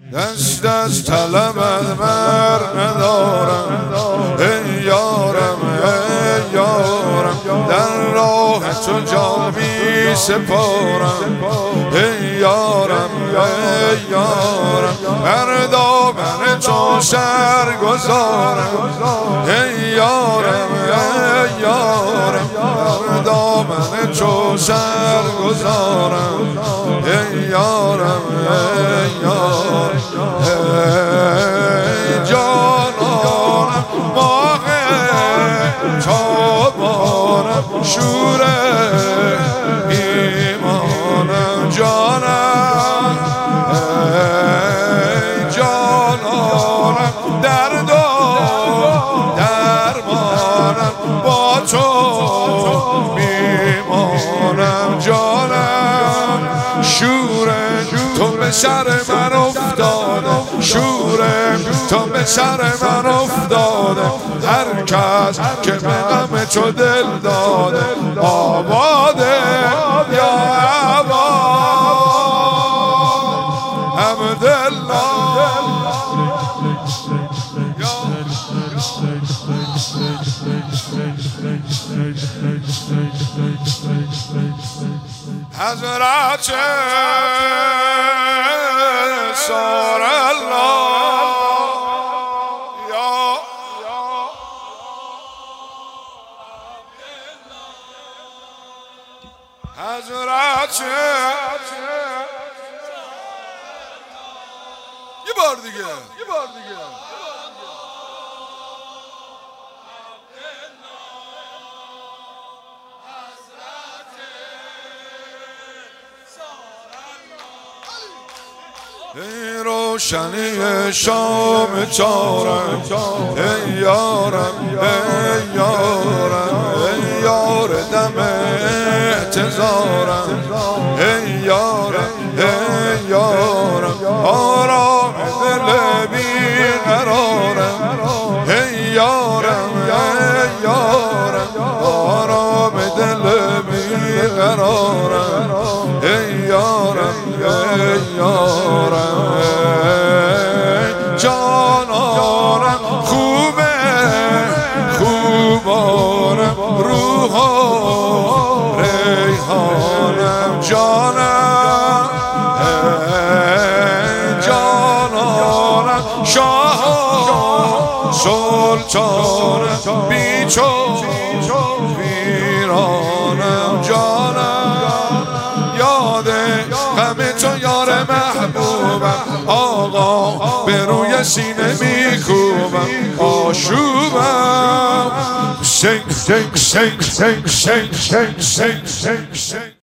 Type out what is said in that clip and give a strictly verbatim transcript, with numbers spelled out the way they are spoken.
دست از طلبت بر ندارم ای یارم ای یارم، در راه تو جان می سپارم ای یارم ای یارم، بر دامن تو سر گذارم ای یارم ای یارم، بر دامن تو سر گذارم ای یارم ای یارم. ای جانانم ماه تابانم، شور ایمانم جانم، ای جانانم درد و درمانم، با تو میمانم جانم. شور تو به سر من افتاده، شور تو به سر من افتاده، هر کس که به غم تو دل داده آباده یا آباد عبدالله. حضرت سار الله یا حضرت، یه بار دیگه یه بار دیگه ای روشنی شام چارم ای یارم ای یارم، ای یار دم اعتذارم ای یارم ای یارم، آرام دل بی قرارم ای یارم ای یارم، آرام دل بی قرارم ای یارم ای یارم. جانانم خوبه خوبانم، روح و ریحانم جانم، جانانم شاه و سلطانم، بیچو ویرانم جانم. یاد غم تو یار محبوبم، آقا به روی سینه میکوبم، آشوبم. سنگ سنگ سنگ سنگ سنگ سنگ سنگ سنگ